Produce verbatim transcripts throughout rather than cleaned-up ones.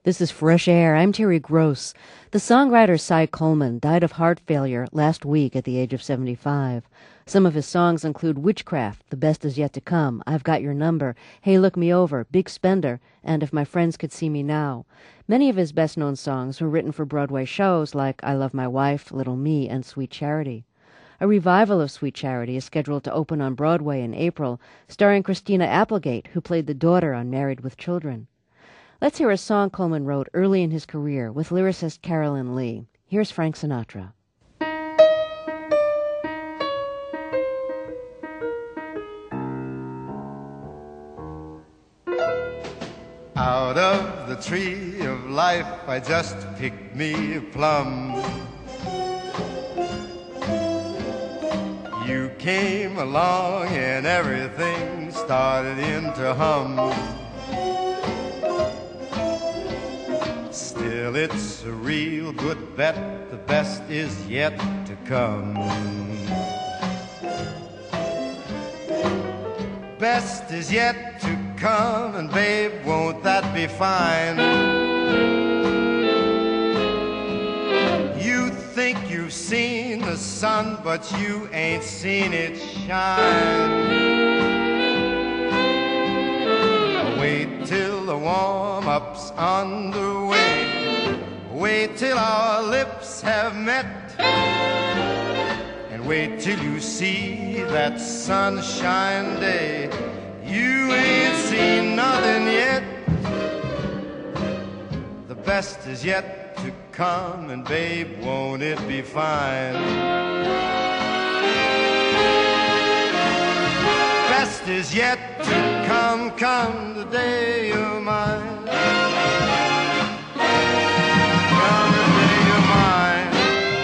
This is Fresh Air. I'm Terry Gross. The songwriter Cy Coleman died of heart failure last week at the age of seventy-five. Some of his songs include Witchcraft, The Best Is Yet to Come, I've Got Your Number, Hey Look Me Over, Big Spender, and If My Friends Could See Me Now. Many of his best-known songs were written for Broadway shows like I Love My Wife, Little Me, and Sweet Charity. A revival of Sweet Charity is scheduled to open on Broadway in April, starring Christina Applegate, who played the daughter on Married with Children. Let's hear a song Coleman wrote early in his career with lyricist Carolyn Lee. Here's Frank Sinatra. Out of the tree of life I just picked me a plum. You came along and everything started in to hum. Still, it's a real good bet, the best is yet to come. Best is yet to come, and babe, won't that be fine? You think you've seen the sun, but you ain't seen it shine. Wait till the warm-up's underway. Wait till our lips have met. And wait till you see that sunshine day. You ain't seen nothing yet. The best is yet to come, and babe, won't it be fine? Best is yet to come, come the day you're mine. Come the day you're mine.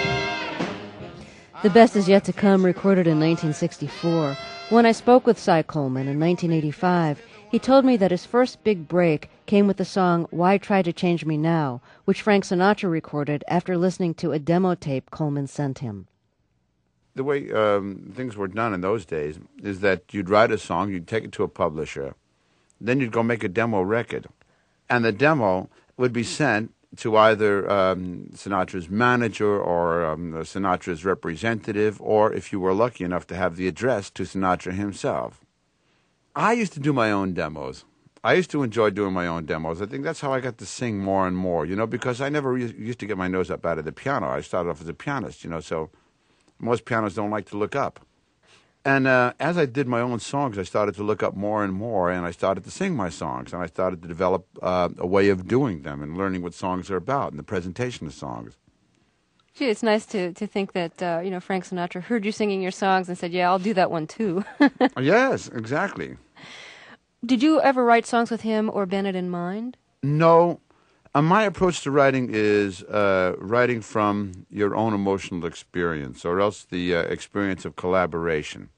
The Best Is Yet to Come, recorded in nineteen sixty-four. When I spoke with Cy Coleman in nineteen eighty-five, he told me that his first big break came with the song Why Try to Change Me Now, which Frank Sinatra recorded after listening to a demo tape Coleman sent him. The way um, things were done in those days is that you'd write a song, you'd take it to a publisher, then you'd go make a demo record, and the demo would be sent to either um, Sinatra's manager or um, Sinatra's representative, or if you were lucky enough to have the address, to Sinatra himself. I used to do my own demos. I used to enjoy doing my own demos. I think that's how I got to sing more and more, you know, because I never re- used to get my nose up out of the piano. I started off as a pianist, you know, so most pianists don't like to look up. And uh, as I did my own songs, I started to look up more and more, and I started to sing my songs, and I started to develop uh, a way of doing them and learning what songs are about and the presentation of songs. Gee, it's nice to, to think that, uh, you know, Frank Sinatra heard you singing your songs and said, yeah, I'll do that one too. Yes, exactly. Did you ever write songs with him or Bennett in mind? No. Uh, my approach to writing is uh, writing from your own emotional experience, or else the uh, experience of collaboration.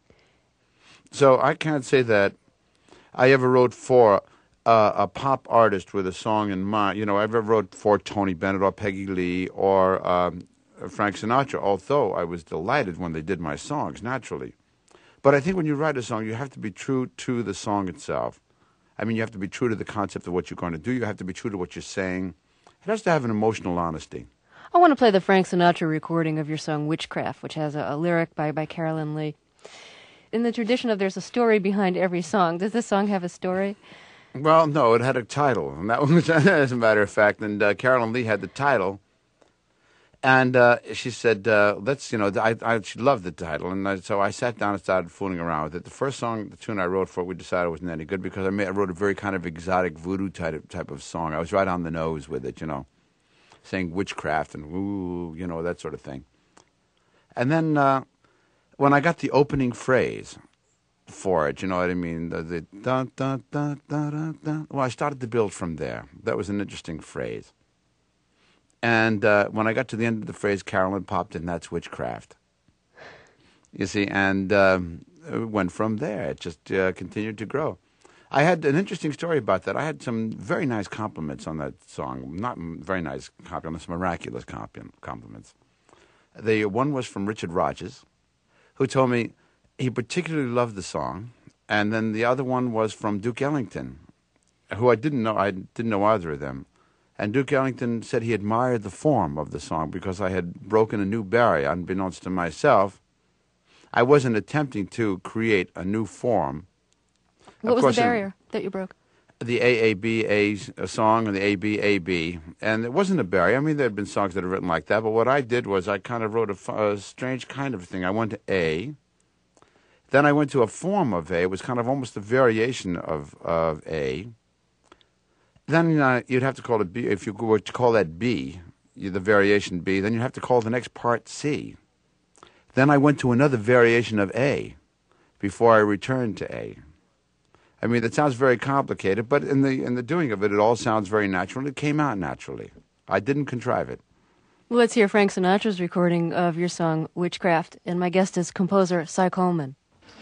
So I can't say that I ever wrote for uh, a pop artist with a song in mind. You know, I ever wrote for Tony Bennett or Peggy Lee or um, Frank Sinatra, although I was delighted when they did my songs, naturally. But I think when you write a song, you have to be true to the song itself. I mean, you have to be true to the concept of what you're going to do. You have to be true to what you're saying. It has to have an emotional honesty. I want to play the Frank Sinatra recording of your song Witchcraft, which has a, a lyric by, by Carolyn Lee. In the tradition of there's a story behind every song, does this song have a story? Well, no, it had a title, and that was, as a matter of fact, and uh, Carolyn Lee had the title, and uh, she said, uh, let's, you know, I, I, she loved the title, and I, so I sat down and started fooling around with it. The first song, the tune I wrote for it, we decided wasn't any good because I, made, I wrote a very kind of exotic voodoo type, type of song. I was right on the nose with it, you know, saying witchcraft and ooh, you know, that sort of thing. And then uh, when I got the opening phrase for it, you know what I mean, the, the dun, dun, dun, dun, dun, dun, well, I started to build from there. That was an interesting phrase. And uh, when I got to the end of the phrase, Carolyn popped in, that's witchcraft. You see, and um, it went from there. It just uh, continued to grow. I had an interesting story about that. I had some very nice compliments on that song. Not very nice compliments, miraculous compliments. The one was from Richard Rodgers, who told me he particularly loved the song. And then the other one was from Duke Ellington, who I didn't know. I didn't know either of them. And Duke Ellington said he admired the form of the song because I had broken a new barrier, unbeknownst to myself. I wasn't attempting to create a new form. What Of was course, the in- barrier that you broke? the A A B A song and the A B A B. And it wasn't a barrier. I mean, there had been songs that had written like that, but what I did was I kind of wrote a, f- a strange kind of thing. I went to A. Then I went to a form of A. It was kind of almost a variation of, of A. Then uh, you'd have to call it B. If you were to call that B, you, the variation B, then you'd have to call the next part C. Then I went to another variation of A before I returned to A. I mean, that sounds very complicated, but in the in the doing of it, it all sounds very natural. It came out naturally. I didn't contrive it. Well, let's hear Frank Sinatra's recording of your song Witchcraft, and my guest is composer Cy Coleman.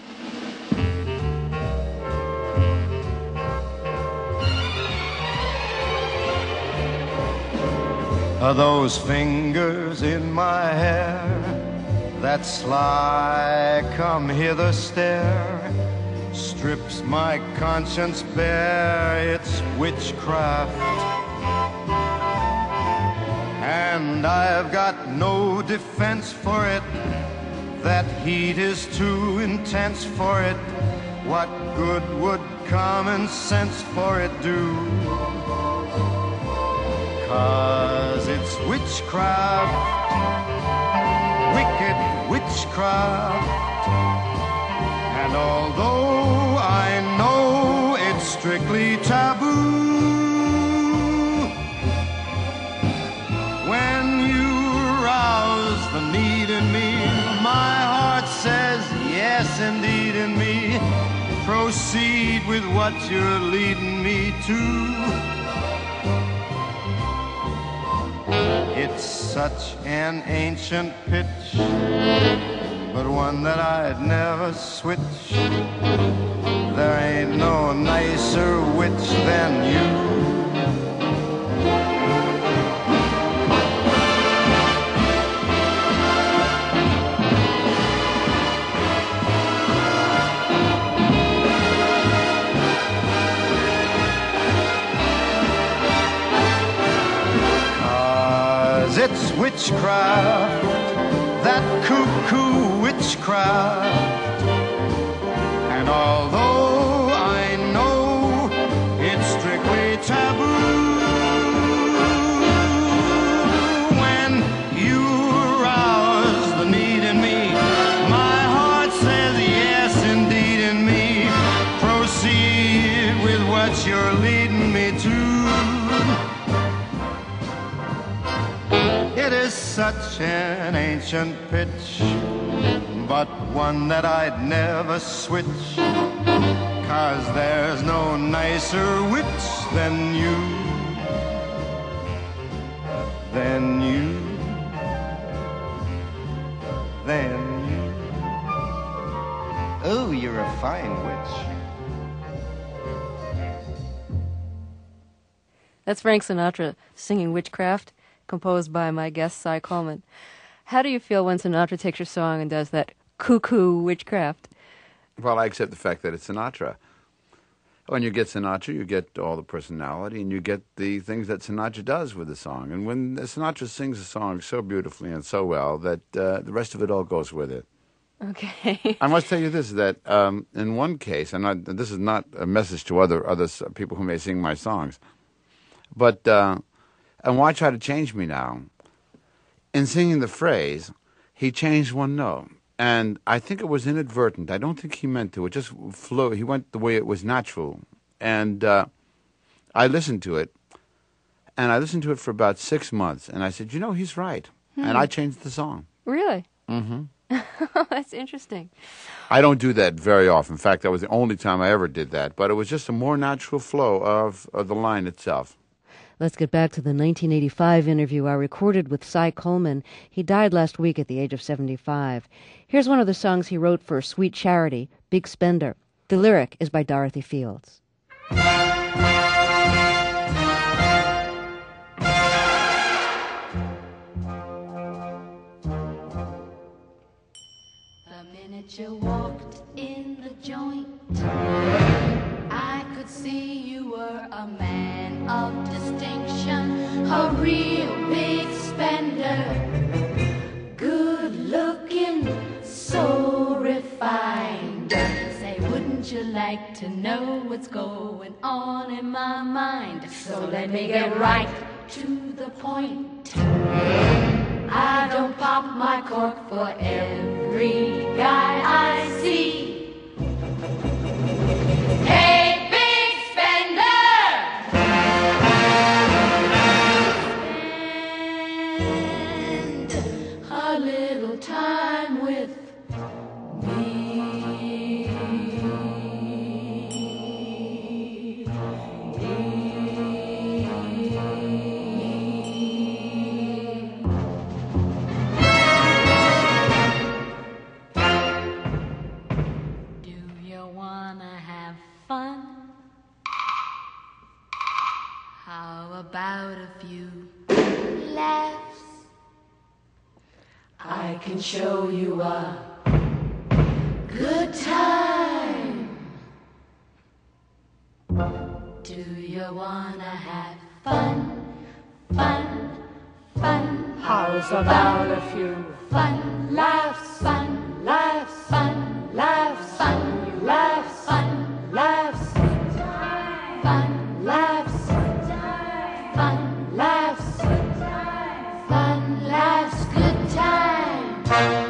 Are those fingers in my hair that sly come hither stare? Strips my conscience bare, it's witchcraft. And I've got no defense for it. That heat is too intense for it. What good would common sense for it do? 'Cause it's witchcraft, wicked witchcraft. And although I know it's strictly taboo, when you rouse the need in me, my heart says yes indeed in me. Proceed with what you're leading me to. It's such an ancient pitch, but one that I'd never switch. There ain't no nicer witch than you. It's witchcraft, that cuckoo witchcraft. And although I know it's strictly taboo, when you rouse the need in me, my heart says yes indeed in me. Proceed with what you're leading me to. It is such an ancient pitch, but one that I'd never switch. 'Cause there's no nicer witch than you, than you, than you. Oh, you're a fine witch. That's Frank Sinatra singing Witchcraft, composed by my guest, Cy Coleman. How do you feel when Sinatra takes your song and does that cuckoo witchcraft? Well, I accept the fact that it's Sinatra. When you get Sinatra, you get all the personality, and you get the things that Sinatra does with the song. And when Sinatra sings a song so beautifully and so well that uh, the rest of it all goes with it. Okay. I must tell you this, that um, in one case, and I, this is not a message to other, other s- people who may sing my songs, but, uh, and why try to change me now? In singing the phrase, he changed one note. And I think it was inadvertent. I don't think he meant to. It just flew. He went the way it was natural. And uh, I listened to it. And I listened to it for about six months. And I said, you know, he's right. Hmm. And I changed the song. Really? Mm-hmm. That's interesting. I don't do that very often. In fact, that was the only time I ever did that. But it was just a more natural flow of, of the line itself. Let's get back to the nineteen eighty-five interview I recorded with Cy Coleman. He died last week at the age of seventy-five. Here's one of the songs he wrote for Sweet Charity, Big Spender. The lyric is by Dorothy Fields. The minute you walked in the joint, I could see you were a man of distinction. a real big spender, good looking, so refined. Say, wouldn't you like to know what's going on in my mind? So let me get right to the point. I don't pop my cork for every guy I see. Hey, big spender! Spend a little time with about a few laughs. I can show you a good time. Do you wanna have fun? Fun, fun. How's about a few fun laughs? Fun laughs, fun laughs, fun laughs, fun laughs, fun laughs. Fun laughs, fun laughs, good time.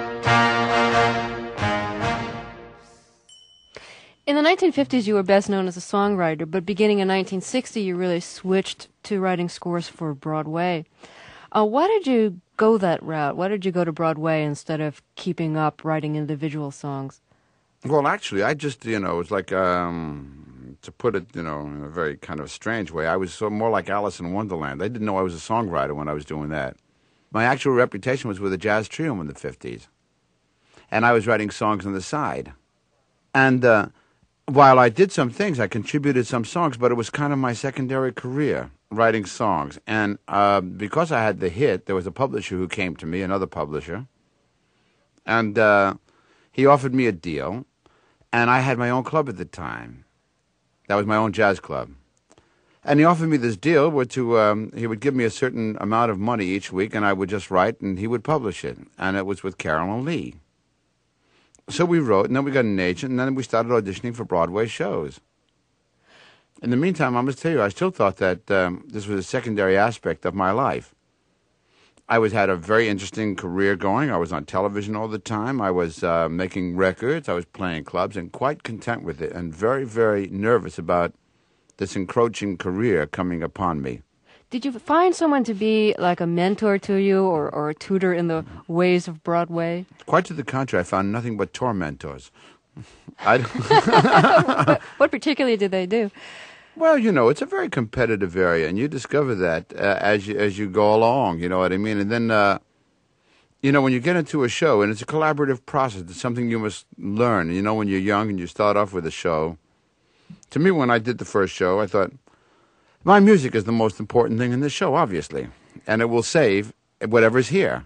In the nineteen fifties, you were best known as a songwriter, but beginning in nineteen sixty, you really switched to writing scores for Broadway. Uh, why did you go that route? Why did you go to Broadway instead of keeping up writing individual songs? Well, actually, I just, you know, it was like, um, to put it, you know, in a very kind of strange way, I was so more like Alice in Wonderland. They didn't know I was a songwriter when I was doing that. My actual reputation was with a jazz trio in the fifties. And I was writing songs on the side. And uh, while I did some things, I contributed some songs, but it was kind of my secondary career, writing songs. And uh, because I had the hit, there was a publisher who came to me, another publisher, and uh, he offered me a deal, and I had my own club at the time. That was my own jazz club. And he offered me this deal where to um, he would give me a certain amount of money each week, and I would just write, and he would publish it. And it was with Carolyn Lee. So we wrote, and then we got an agent, and then we started auditioning for Broadway shows. In the meantime, I must tell you, I still thought that um, this was a secondary aspect of my life. I was had a very interesting career going. I was on television all the time. I was uh, making records. I was playing clubs, and quite content with it, and very, very nervous about this encroaching career coming upon me. Did you find someone to be like a mentor to you or, or a tutor in the ways of Broadway? Quite to the contrary, I found nothing but tormentors. I what, what particularly did they do? Well, you know, it's a very competitive area, and you discover that uh, as you as you go along, you know what I mean? And then, uh, you know, when you get into a show, and it's a collaborative process, it's something you must learn. You know, when you're young and you start off with a show. To me, when I did the first show, I thought, my music is the most important thing in this show, obviously, and it will save whatever's here.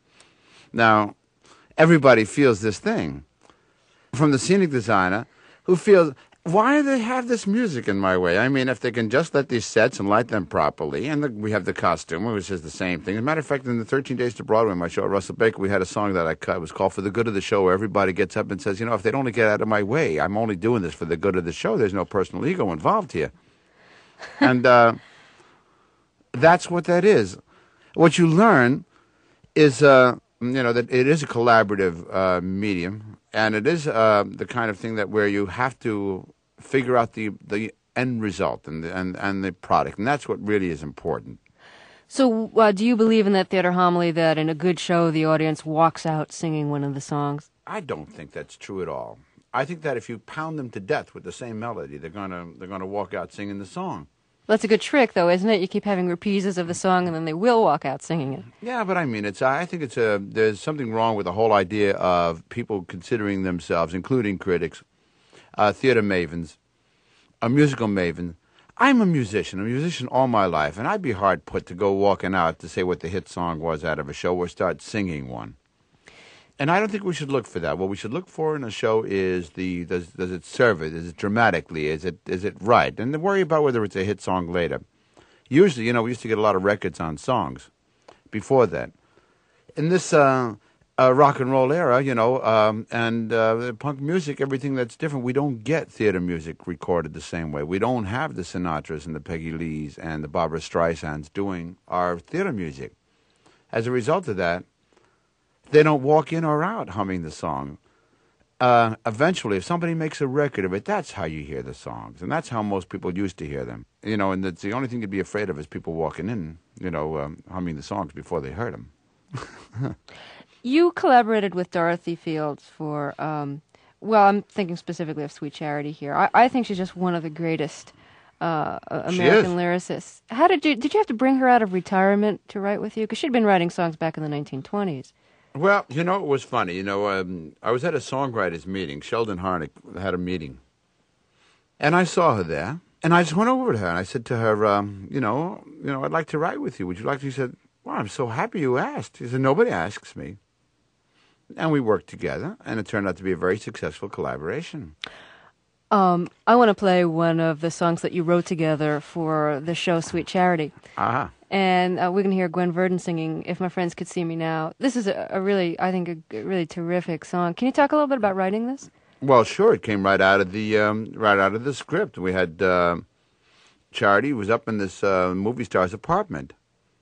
Now, everybody feels this thing, from the scenic designer, who feels, why do they have this music in my way? I mean, if they can just let these sets and light them properly, and the, we have the costume, which is the same thing. As a matter of fact, in the thirteen Days to Broadway, my show at Russell Baker, we had a song that I cut. It was called For the Good of the Show, where everybody gets up and says, you know, if they don't get out of my way, I'm only doing this for the good of the show. There's no personal ego involved here. And uh, that's what that is. What you learn is, uh, you know, that it is a collaborative uh, medium, and it is uh, the kind of thing that where you have to figure out the the end result and the, and and the product, and that's what really is important. So, uh, do you believe in that theater homily that in a good show the audience walks out singing one of the songs? I don't think that's true at all. I think that if you pound them to death with the same melody, they're gonna they're gonna walk out singing the song. That's a good trick, though, isn't it? You keep having reprises of the song, and then they will walk out singing it. Yeah, but I mean, it's. I think it's a. There's something wrong with the whole idea of people considering themselves, including critics, uh, theater mavens, a musical maven. I'm a musician, a musician all my life, and I'd be hard put to go walking out to say what the hit song was out of a show or start singing one. And I don't think we should look for that. What we should look for in a show is the does does it serve it? Is it dramatically? Is it is it right? And then worry about whether it's a hit song later. Usually, you know, we used to get a lot of records on songs before that. In this uh, uh, rock and roll era, you know, um, and uh, punk music, everything that's different, we don't get theater music recorded the same way. We don't have the Sinatras and the Peggy Lees and the Barbara Streisands doing our theater music. As a result of that, they don't walk in or out humming the song. Uh, eventually, if somebody makes a record of it, that's how you hear the songs. And that's how most people used to hear them. You know, and it's the only thing to be afraid of is people walking in, you know, um, humming the songs before they heard them. You collaborated with Dorothy Fields for, um, well, I'm thinking specifically of Sweet Charity here. I, I think she's just one of the greatest uh, American lyricists. How did you, did you have to bring her out of retirement to write with you? Because she'd been writing songs back in the nineteen twenties. Well, you know, it was funny. You know, um, I was at a songwriters meeting. Sheldon Harnick had a meeting. And I saw her there. And I just went over to her and I said to her, um, you know, you know, I'd like to write with you. Would you like to? She said, well, I'm so happy you asked. She said, nobody asks me. And we worked together, and it turned out to be a very successful collaboration. Um, I want to play one of the songs that you wrote together for the show Sweet Charity. Ah. And uh, we're going to hear Gwen Verdon singing If My Friends Could See Me Now. This is a, a really, I think, a, a really terrific song. Can you talk a little bit about writing this? Well, sure. It came right out of the um, right out of the script. We had uh, Charity was up in this uh, movie star's apartment,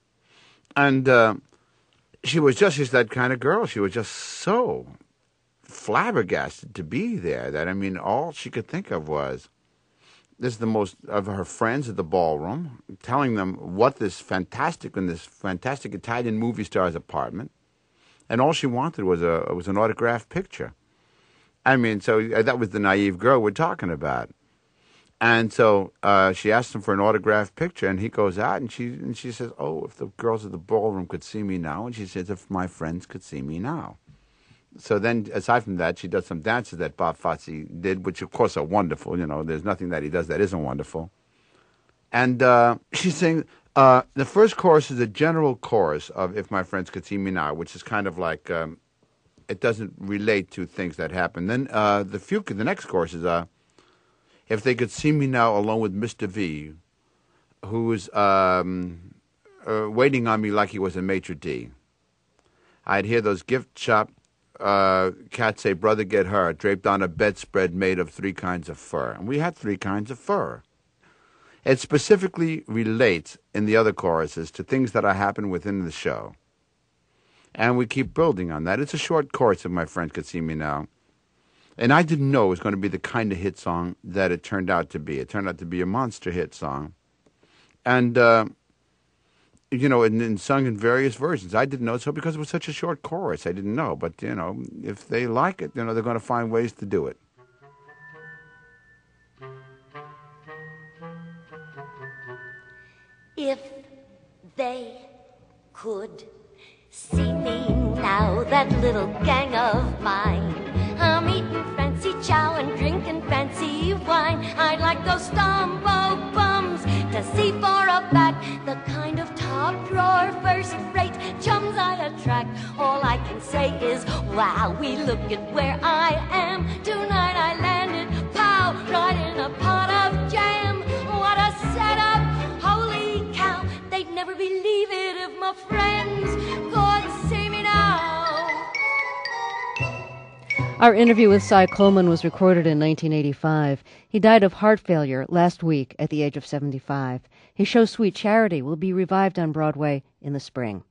and uh, she was just just that kind of girl. She was just so flabbergasted to be there that, I mean, all she could think of was this is the most of her friends at the ballroom, telling them what this fantastic in this fantastic Italian movie star's apartment, and all she wanted was a was an autographed picture. I mean, so that was the naive girl we're talking about. And so uh, she asked him for an autographed picture, and he goes out, and she and she says, oh, if the girls at the ballroom could see me now. And she says, if my friends could see me now. So then, aside from that, she does some dances that Bob Fosse did, which, of course, are wonderful. You know, there's nothing that he does that isn't wonderful. And uh, she's saying, uh, the first chorus is a general chorus of If My Friends Could See Me Now, which is kind of like... Um, it doesn't relate to things that happen. Then uh, the few, the next chorus is, uh, if they could see me now alone with Mister V, who's um, uh, waiting on me like he was a maitre d'. I'd hear those gift shop uh, cats say, brother, get her, draped on a bedspread made of three kinds of fur. And we had three kinds of fur. It specifically relates in the other choruses to things that are happening within the show. And we keep building on that. It's a short chorus, If My Friends Could See Me Now. And I didn't know it was going to be the kind of hit song that it turned out to be. It turned out to be a monster hit song. And, uh, you know, and, and sung in various versions. I didn't know so because it was such a short chorus. I didn't know. But, you know, if they like it, you know, they're going to find ways to do it. If they could see me now, that little gang of mine, I'm eating fancy chow and drinking fancy wine. I'd like those Stombo bums to see for a fact the kind of top drawer, first rate chums I attract. All I can say is, wow, we look at where I am. Tonight I landed, pow, right in a pot of jam. What a setup, holy cow. They'd never believe it if my friends could see me now. Our interview with Cy Coleman was recorded in nineteen eighty-five. He died of heart failure last week at the age of seventy-five. His show Sweet Charity will be revived on Broadway in the spring.